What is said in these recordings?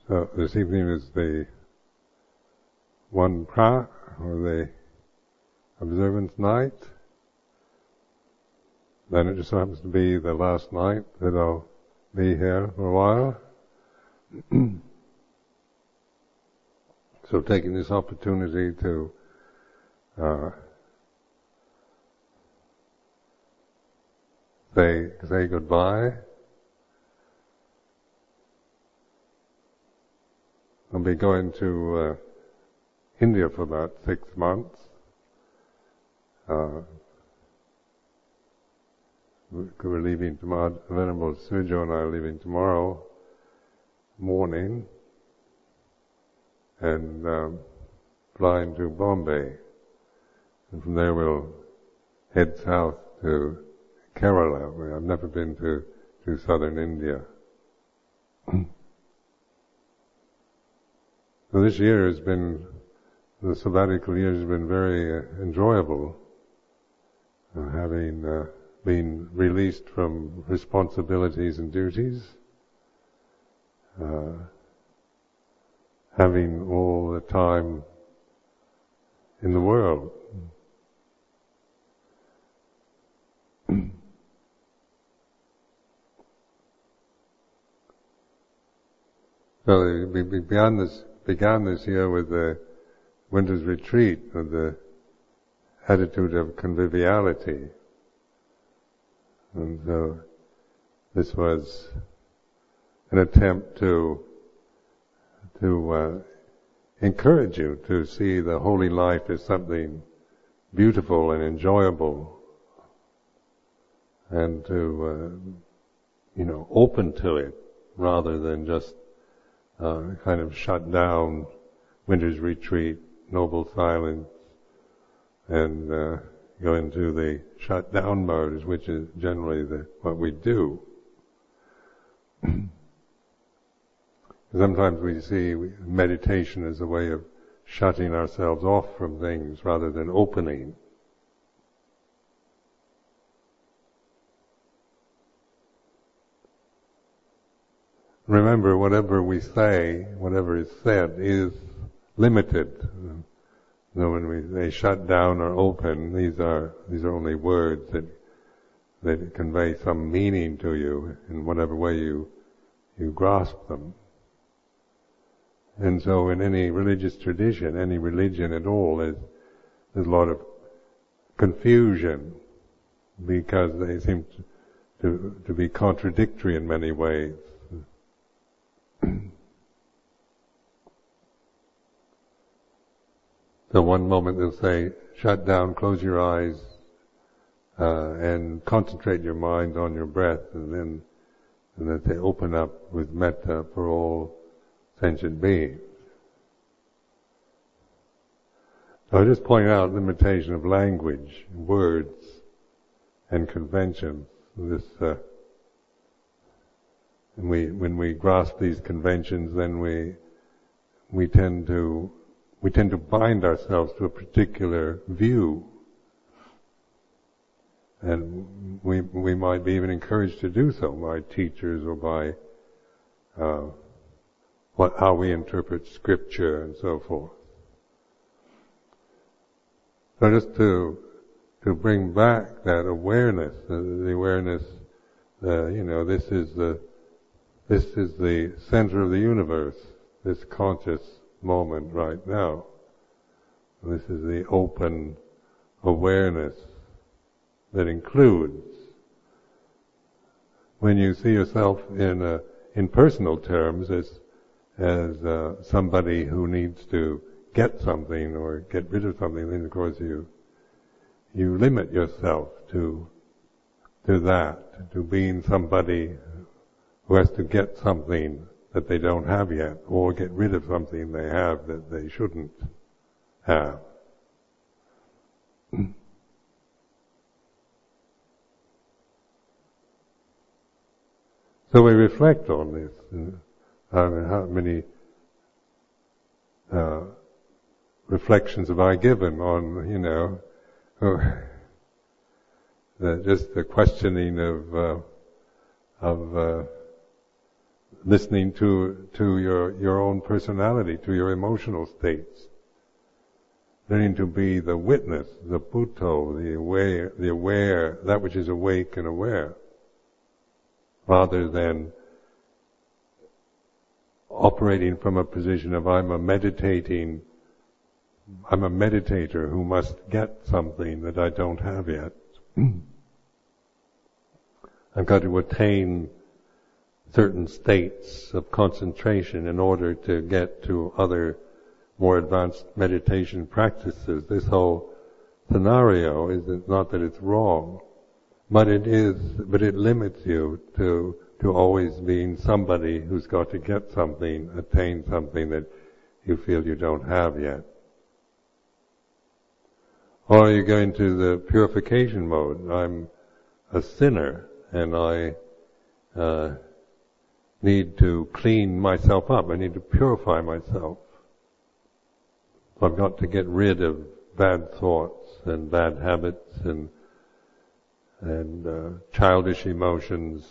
This evening is the one pra, or the observance night. Then it just happens to be the last night that I'll be here for a while. So taking this opportunity to say goodbye. I'll be going to India for about 6 months. We're leaving tomorrow. Venerable Sujo and I are leaving tomorrow morning and flying to Bombay. And from there we'll head south to Kerala, where I've never been to southern India. So this year has been, the sabbatical year has been very enjoyable, having been released from responsibilities and duties, having all the time in the world. So we began this year with the winter's retreat, with the attitude of conviviality. And so this was an attempt to encourage you to see the holy life as something beautiful and enjoyable, and to open to it rather than just kind of shut down winter's retreat, noble silence, and go into the shut down mode, which is generally what we do. Sometimes we see meditation as a way of shutting ourselves off from things rather than opening. Remember, whatever we say, whatever is said, is limited. When we say shut down or open, these are only words that convey some meaning to you in whatever way you grasp them. And so, in any religious tradition, any religion at all, there's a lot of confusion because they seem to be contradictory in many ways. So one moment they'll say, shut down, close your eyes, and concentrate your mind on your breath, and that they open up with metta for all sentient beings. So I just point out the limitation of language, words, and conventions. When we grasp these conventions, then we tend to bind ourselves to a particular view, and we might be even encouraged to do so by teachers or by how we interpret scripture and so forth. So just to bring back that awareness, the awareness, this is the center of the universe, this conscious moment right now. This is the open awareness that includes, when you see yourself in personal terms as somebody who needs to get something or get rid of something, then of course you limit yourself to that, to being somebody who has to get something that they don't have yet, or get rid of something they have that they shouldn't have. So we reflect on this. How many reflections have I given on, just the questioning of listening to your own personality, to your emotional states. Learning to be the witness, the Bhutto, the aware, that which is awake and aware, rather than operating from a position of I'm a meditator who must get something that I don't have yet. I've got to attain certain states of concentration in order to get to other more advanced meditation practices. This whole scenario is not that it's wrong, but it limits you to always being somebody who's got to get something, attain something that you feel you don't have yet. Or you go into the purification mode. I'm a sinner and I need to clean myself up. I need to purify myself. So I've got to get rid of bad thoughts and bad habits and childish emotions,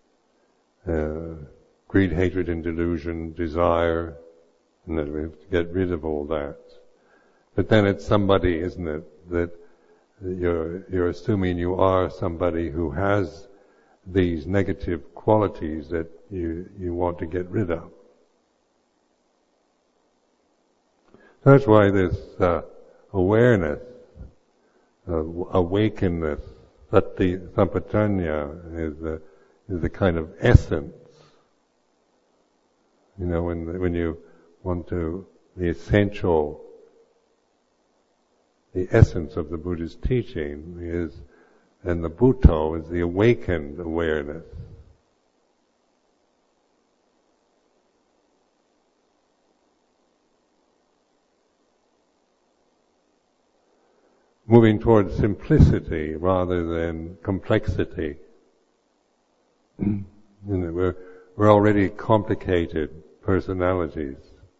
greed, hatred, and delusion, desire, and then we have to get rid of all that. But then it's somebody, isn't it, that you're assuming you are somebody who has these negative qualities that you want to get rid of. That's why this awareness, awakenness, sati sampajanya is the kind of essence. You know, when you want to, the essence of the Buddha's teaching is, and the Bhutto is the awakened awareness. Moving towards simplicity rather than complexity. You know, we're already complicated personalities.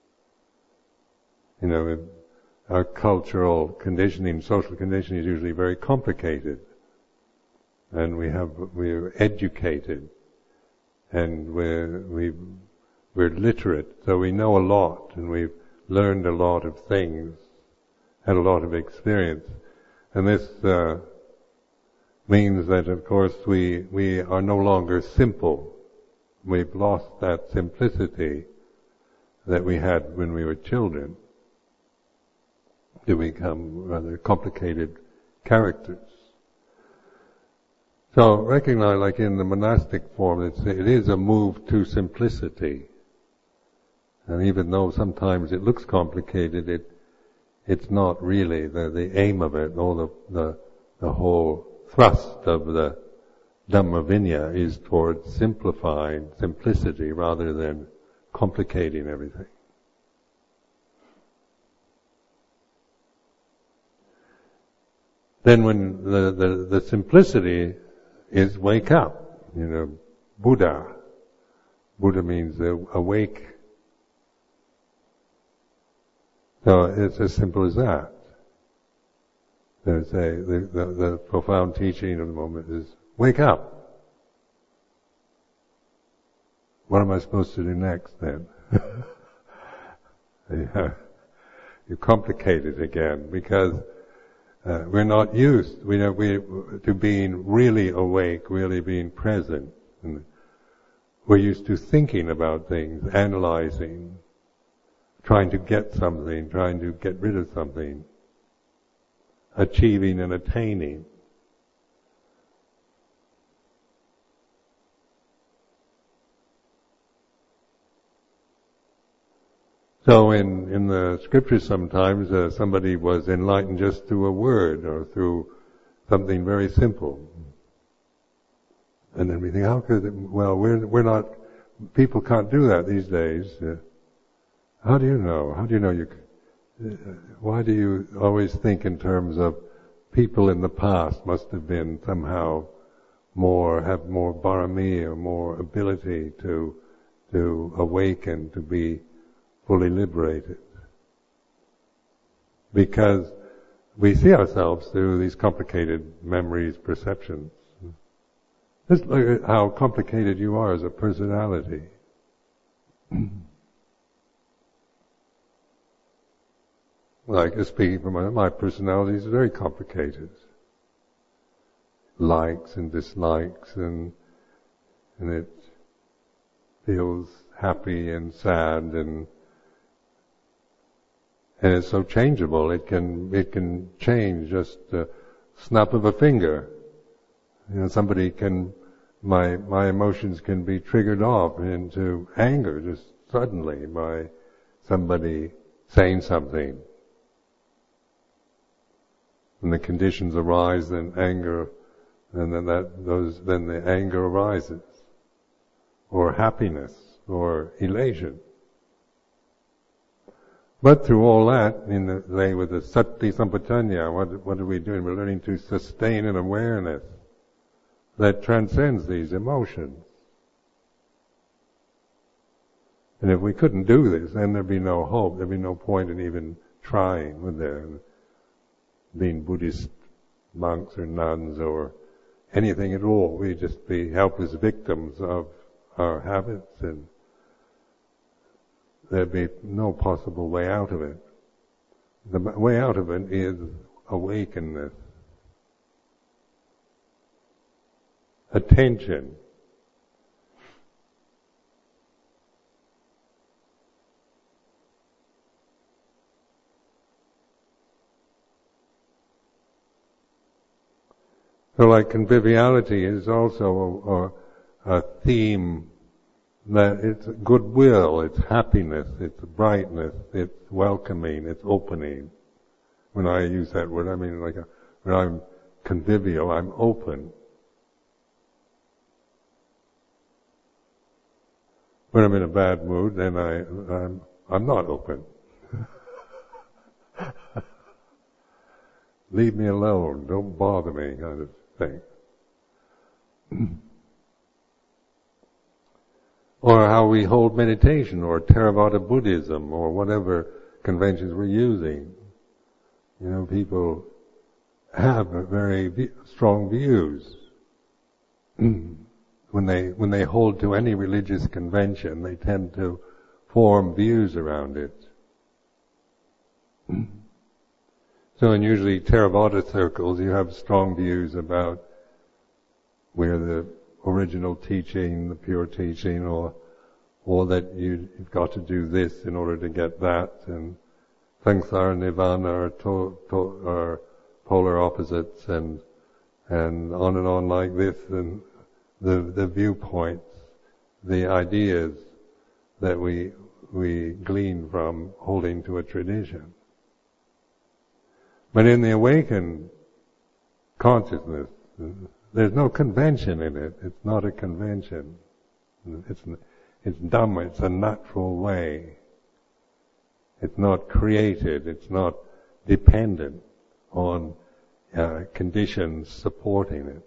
You know, our cultural conditioning, social conditioning is usually very complicated. And we're educated. And we're literate. So we know a lot and we've learned a lot of things, had a lot of experience. And this means that, of course, we are no longer simple. We've lost that simplicity that we had when we were children to become rather complicated characters. So recognize, like in the monastic form, it is a move to simplicity. And even though sometimes it looks complicated, it's not really the aim of it. All the whole thrust of the Dhamma Vinaya is towards simplifying simplicity rather than complicating everything. Then when the simplicity is wake up, you know, Buddha. Buddha means awake. So it's as simple as that. The profound teaching of the moment is wake up. What am I supposed to do next then? You complicate it again because we're not used to being really awake, really being present. And we're used to thinking about things, analyzing, trying to get something, trying to get rid of something, achieving and attaining. So in the scriptures sometimes somebody was enlightened just through a word or through something very simple. And then we think, how could it, well, we're not, people can't do that these days. How do you know? How do you know why do you always think in terms of people in the past must have been somehow have more barami or more ability to awaken, to be fully liberated? Because we see ourselves through these complicated memories, perceptions. Just look at how complicated you are as a personality. Like speaking from my personality is very complicated. Likes and dislikes, and it feels happy and sad, and it's so changeable. It can change just a snap of a finger. Somebody can, my emotions can be triggered off into anger just suddenly by somebody saying something. When the conditions arise, then anger, and then the anger arises, or happiness, or elation. But through all that, with the sati sampajanya, what are we doing? We're learning to sustain an awareness that transcends these emotions. And if we couldn't do this, then there'd be no hope. There'd be no point in even trying, would there? Being Buddhist monks or nuns or anything at all. We'd just be helpless victims of our habits, and there'd be no possible way out of it. The way out of it is awakenness, attention. So like conviviality is also a theme that it's goodwill, it's happiness, it's brightness, it's welcoming, it's opening. When I use that word, I mean when I'm convivial, I'm open. When I'm in a bad mood, then I'm not open. Leave me alone, don't bother me, kind of thing. Or how we hold meditation, or Theravada Buddhism, or whatever conventions we're using. People have very strong views. When they hold to any religious convention, they tend to form views around it. So in usually Theravada circles, you have strong views about where the original teaching, the pure teaching, or that you've got to do this in order to get that, and samsara and nirvana are polar opposites, and on like this, and the viewpoints, the ideas that we glean from holding to a tradition. But in the awakened consciousness, there's no convention in it. It's not a convention. It's Dhamma. It's a natural way. It's not created. It's not dependent on conditions supporting it.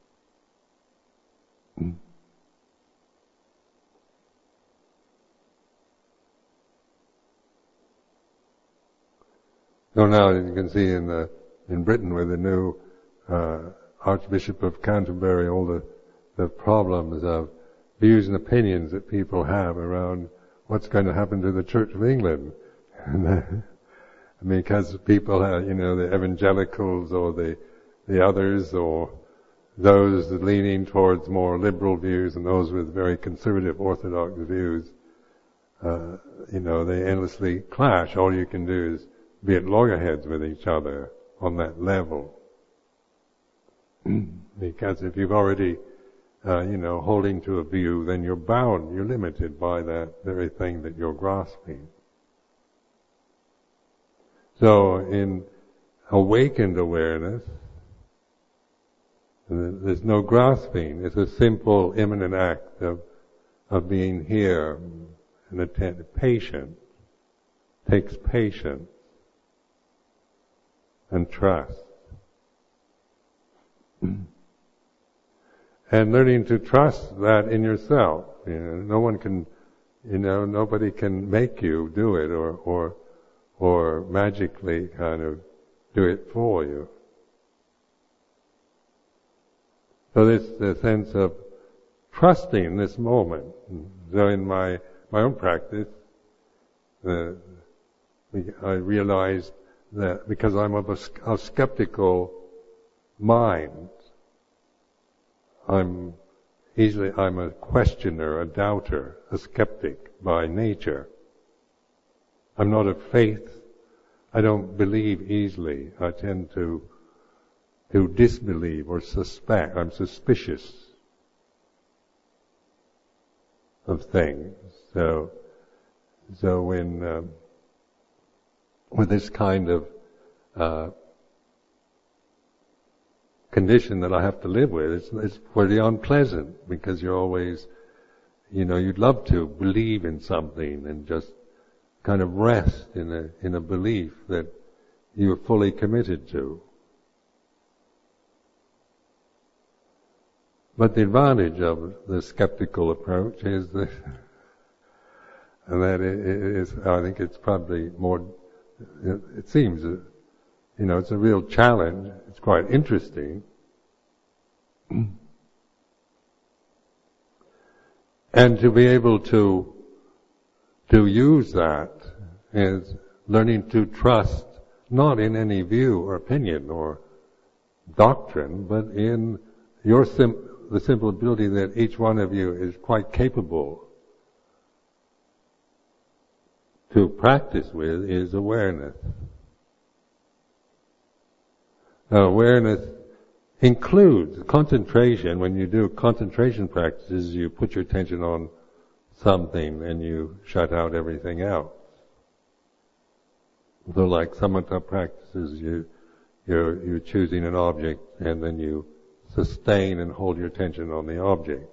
So now you can see in Britain with the new Archbishop of Canterbury, all the problems of views and opinions that people have around what's going to happen to the Church of England. Because people have, the evangelicals or the others, or those leaning towards more liberal views and those with very conservative orthodox views, they endlessly clash. All you can do is be at loggerheads with each other on that level. Because if you've already, holding to a view, then you're bound, you're limited by that very thing that you're grasping. So in awakened awareness, there's no grasping. It's a simple, immanent act of being here and attentive. Patient. Takes patience and trust. And learning to trust that in yourself. No one can, nobody can make you do it or magically kind of do it for you. So this the sense of trusting this moment. So in my my own practice, I realized that because I'm of a skeptical mind, I'm a questioner, a doubter, a skeptic by nature. I'm not a faith. I don't believe easily. I tend to disbelieve or suspect. I'm suspicious of things. So when with this kind of condition that I have to live with, it's pretty unpleasant, because you're always, you'd love to believe in something and just kind of rest in a belief that you're fully committed to. But the advantage of the skeptical approach is that, I think it's probably more, it seems, it's a real challenge. It's quite interesting. And to be able to use that is learning to trust, not in any view or opinion or doctrine, but in the simple ability that each one of you is quite capable to practice with, is awareness. Now, awareness includes concentration. When you do concentration practices, you put your attention on something and you shut out everything else. So like samatha practices, you're choosing an object and then you sustain and hold your attention on the object.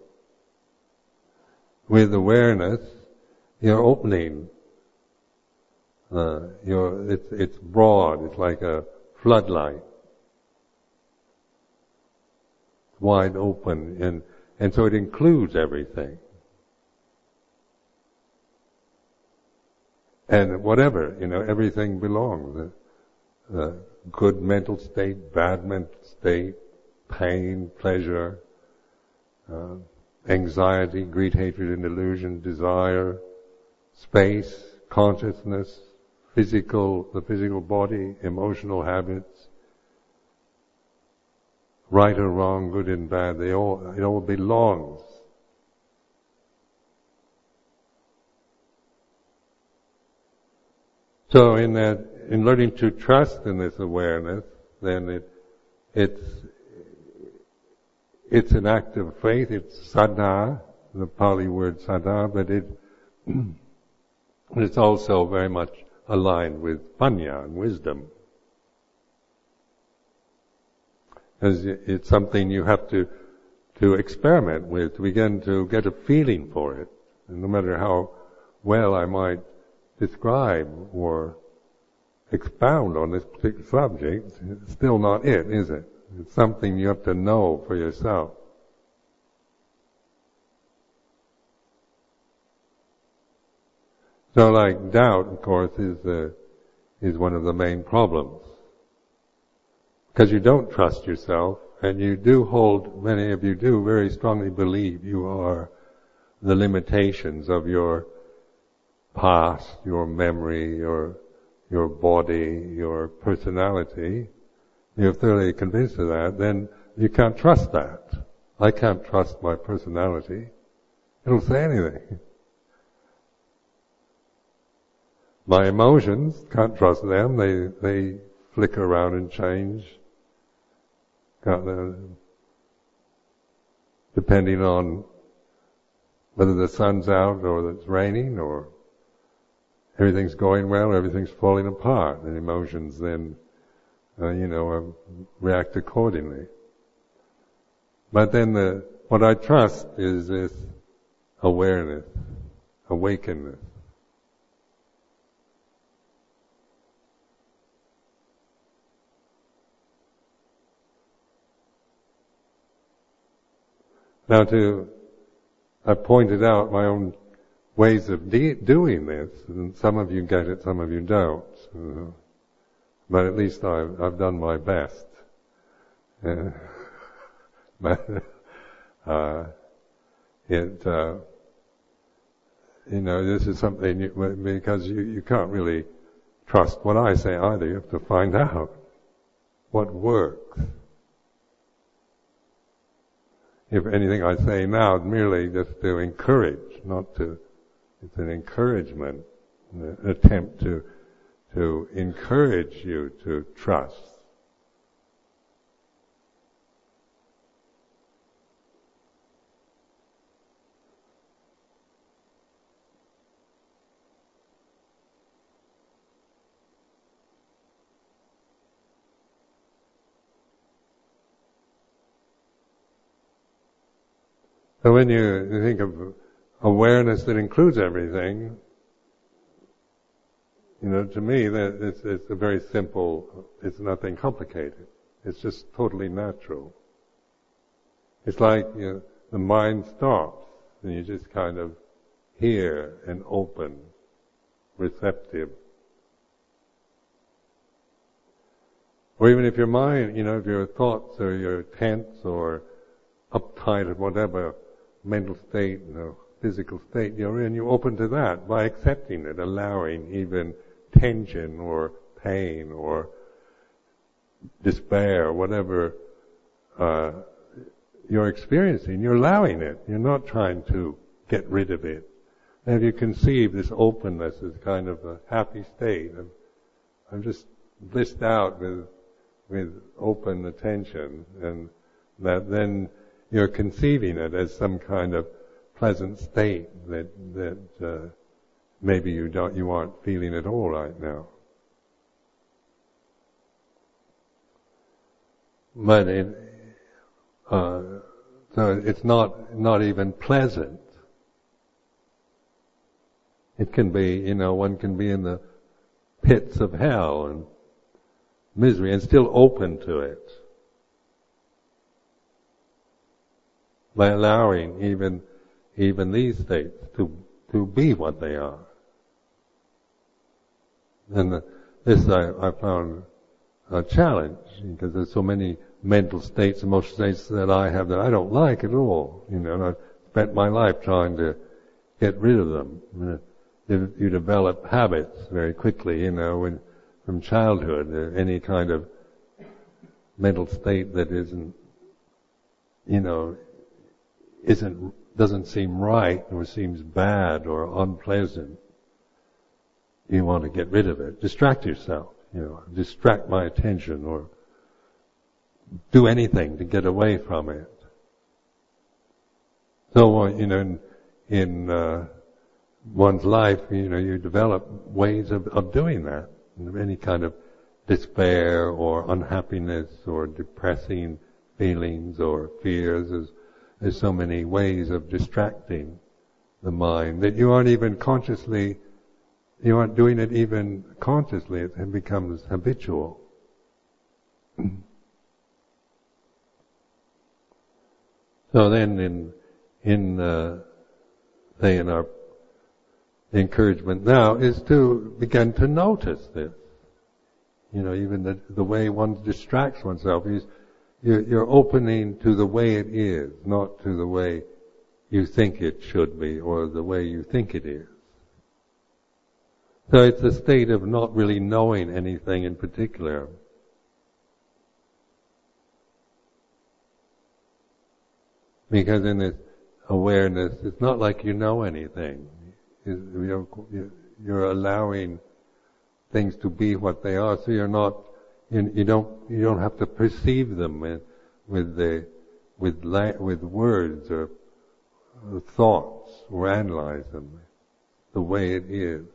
With awareness, you're opening. It's broad. It's like a floodlight, wide open, and so it includes everything. And whatever, everything belongs. Good mental state, bad mental state, pain, pleasure, anxiety, greed, hatred, and delusion, desire, space, consciousness, the physical body, emotional habits, right or wrong, good and bad, it all belongs. So in learning to trust in this awareness, then it's an act of faith. It's saddha, the Pali word saddha, but it's also very much aligned with panya and wisdom. As it's something you have to experiment with, to begin to get a feeling for it. And no matter how well I might describe or expound on this particular subject, it's still not it, is it? It's something you have to know for yourself. So like doubt, of course, is one of the main problems. Because you don't trust yourself, and you do many of you do very strongly believe you are the limitations of your past, your memory, your body, your personality. You're thoroughly convinced of that, then you can't trust that. I can't trust my personality. It'll say anything. My emotions, can't trust them. They flicker around and change. Depending on whether the sun's out or it's raining or everything's going well or everything's falling apart. And emotions then, react accordingly. But then what I trust is this awareness, awakenness. Now I pointed out my own ways of doing this, and some of you get it, some of you don't. But at least I've done my best. But this is something because you can't really trust what I say either. You have to find out what works. If anything I say now is merely just to encourage, it's an encouragement, an attempt to encourage you to trust. So when you think of awareness that includes everything, to me that it's a very simple, it's nothing complicated. It's just totally natural. It's like the mind stops and you just kind of hear and open, receptive. Or even if your mind, if your thoughts or you're tense or uptight or whatever mental state, physical state you're in, you open to that by accepting it, allowing even tension or pain or despair, whatever you're experiencing, you're allowing it. You're not trying to get rid of it. And if you conceive this openness as kind of a happy state, I'm just blissed out with open attention, and that then you're conceiving it as some kind of pleasant state that maybe you aren't feeling at all right now. But so it's not even pleasant. It can be, one can be in the pits of hell and misery and still open to it. By allowing even these states to be what they are. And this I found a challenge, because there's so many mental states, emotional states that I have that I don't like at all. And I've spent my life trying to get rid of them. You develop habits very quickly, from childhood. Any kind of mental state that doesn't seem right or seems bad or unpleasant, you want to get rid of it. Distract yourself, distract my attention or do anything to get away from it. So, in one's life, you develop ways of doing that. Any kind of despair or unhappiness or depressing feelings or fears, there's so many ways of distracting the mind that you aren't doing it even consciously. It becomes habitual. So then in our encouragement now is to begin to notice this. Even the way one distracts oneself is, you're opening to the way it is, not to the way you think it should be or the way you think it is. So it's a state of not really knowing anything in particular. Because in this awareness, it's not like you know anything. You're allowing things to be what they are, so you don't have to perceive them with words or thoughts or analyze them the way it is.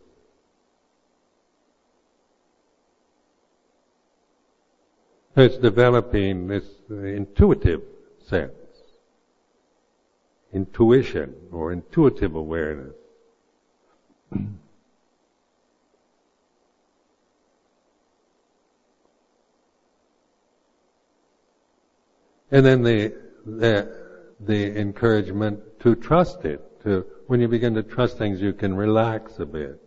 So it's developing this intuitive sense, intuition or intuitive awareness. And then the encouragement to trust it. When you begin to trust things, you can relax a bit.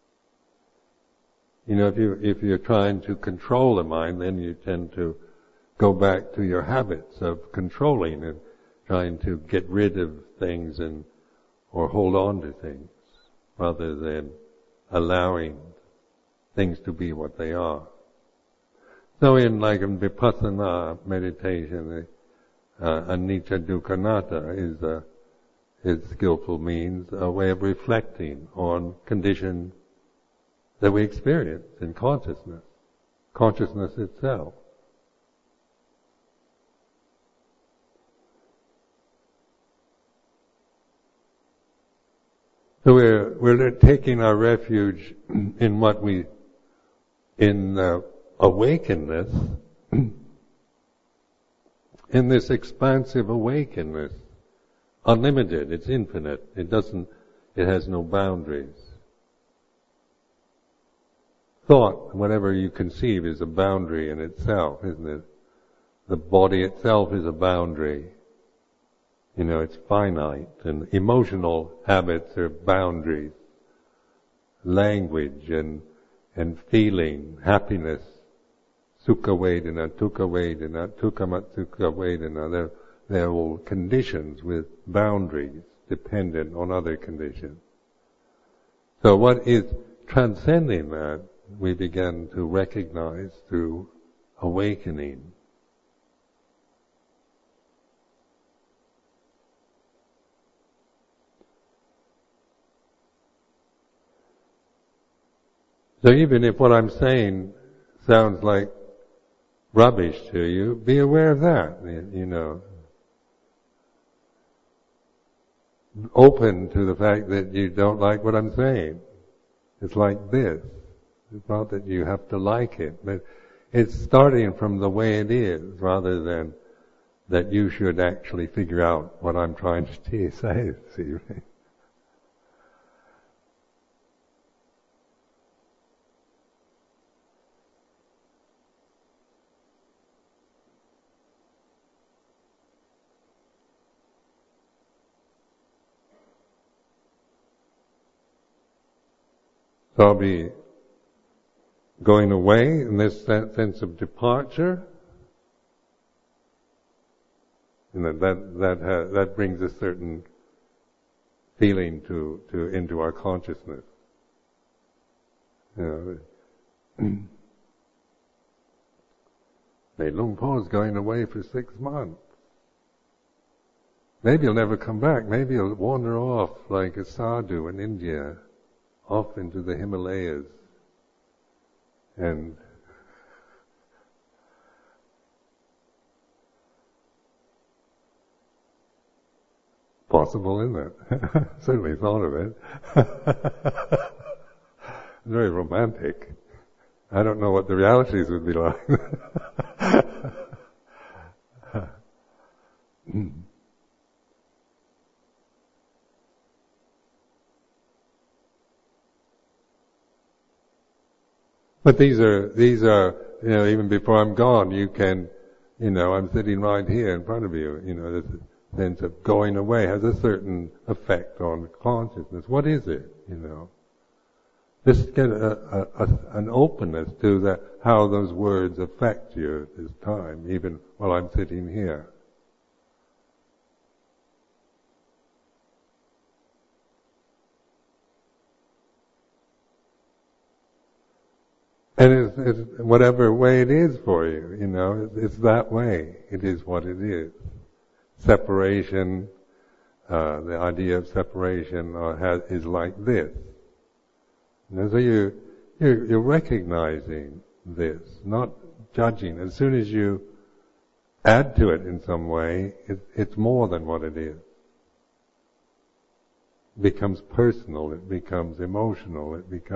If you're trying to control the mind, then you tend to go back to your habits of controlling and trying to get rid of things or hold on to things. rather than allowing things to be what they are. So in Vipassana meditation, anicca dukkha anatta is skillful means, a way of reflecting on conditions that we experience in consciousness itself. So we're taking our refuge in awakeness, in this expansive awakeness, unlimited, it's infinite, it has no boundaries. Thought, whatever you conceive, is a boundary in itself, isn't it? The body itself is a boundary. It's finite, and emotional habits are boundaries. Language and feeling, happiness, sukha vedana, dukkha vedana, tukkamat-sukha vedana, they're all conditions with boundaries dependent on other conditions. So what is transcending that, we begin to recognize through awakening. So even if what I'm saying sounds like rubbish to you, be aware of that, Open to the fact that you don't like what I'm saying. It's like this. It's not that you have to like it, but it's starting from the way it is, rather than that you should actually figure out what I'm trying to say this evening. So I'll be going away in this sense of departure. That brings a certain feeling into our consciousness. Luang Po's going away for 6 months. Maybe he'll never come back. Maybe he'll wander off like a sadhu in India, off into the Himalayas. And possible, isn't it? Certainly thought of it. Very romantic. I don't know what the realities would be like. But these are, even before I'm gone, you can, I'm sitting right here in front of you, this sense of going away has a certain effect on consciousness. What is it, Just get an openness to how those words affect you at this time, even while I'm sitting here. And it's whatever way it is for you, it's that way. It is what it is. Separation, the idea of separation is like this. So you're recognizing this, not judging. As soon as you add to it in some way, it's more than what it is. It becomes personal, it becomes emotional, it becomes